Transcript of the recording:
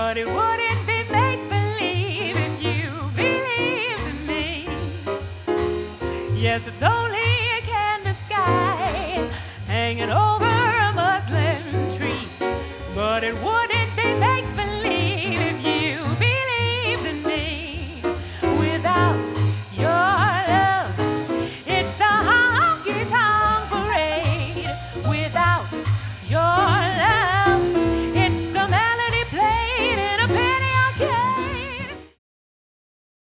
but it wouldn't be make-believe if you believed in me. Yes, it's only a canvas sky hanging over a muslin tree, but it